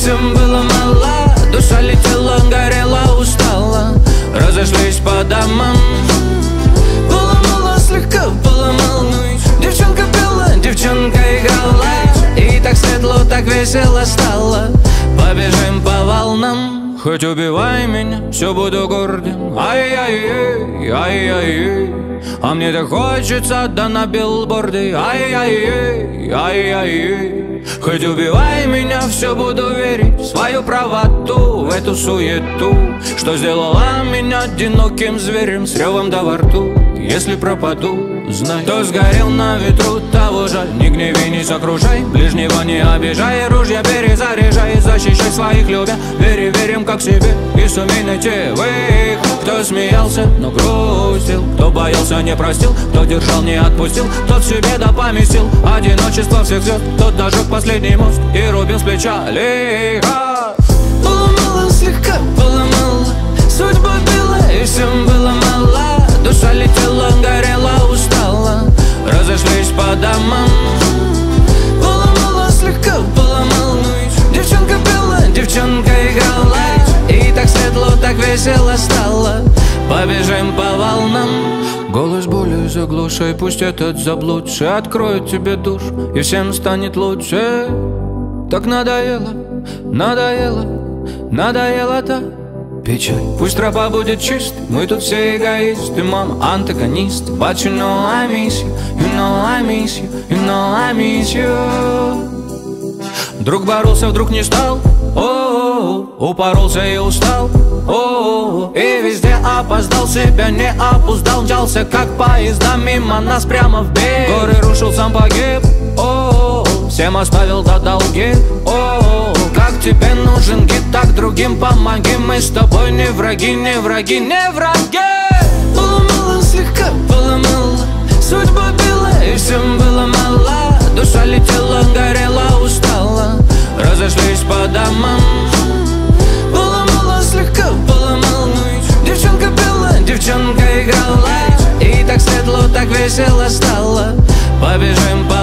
всем было мало. Душа летела, горела, устала. Разошлись по домам. Поломала, слегка поломал. Девчонка пела, девчонка играла. И так светло, так весело стало. Побежим по волнам. Хоть убивай меня, все буду гордым. Ай-яй-яй, ай-яй-яй. А мне так хочется, да на билборды. Ай-яй-яй, ай-яй-яй. Хоть убивай меня, все буду верить в свою правоту, в эту суету, что сделала меня одиноким зверем с ревом да во рту. Если пропаду, знай, кто сгорел на ветру, того жаль. Не гневи, не сокрушай, ближнего не обижай. Ружья перезаряжай, защищай своих любя. Вери, верим как себе и сумей найти выход. Кто смеялся, но грустил, кто боялся, не простил, кто держал, не отпустил, кто в себе да поместил одиночество всех звезд. Тот дожег последний мост и рубил с плеча лихо. Поломала, слегка поломала. Судьба била, и всем было мало. Душа летела, горела, устала. Разошлись по домам. Поломала, слегка поломала. Девчонка пела, девчонка играла. И так светло, так весело стало. Побежим по волнам. Голос боли заглушай, пусть этот заблудший откроет тебе душу, и всем станет лучше. Так надоело, надоело, надоело-то печаль. Пусть тропа будет чистой, мы тут все эгоисты. Мама антагонист, but you know I miss you, you know I miss you, you know I miss you. Друг боролся, вдруг не стал, о-о-о, упоролся и устал, о-о-о, и везде опоздал, себя не опуздал. Мчался как поезда мимо нас прямо в бег. Горы рушил, сам погиб, о-о-о, всем оставил до долги, о-о-о. Как тебе нужен гид, так другим помоги. Мы с тобой не враги, не враги, не враги. Поломала, слегка поломала. Судьба била, и всем было мало. Душа летела, горела, устала. Разошлись по домам. Поломала, слегка поломала. Девчонка пела, девчонка играла. И так светло, так весело стало. Побежим по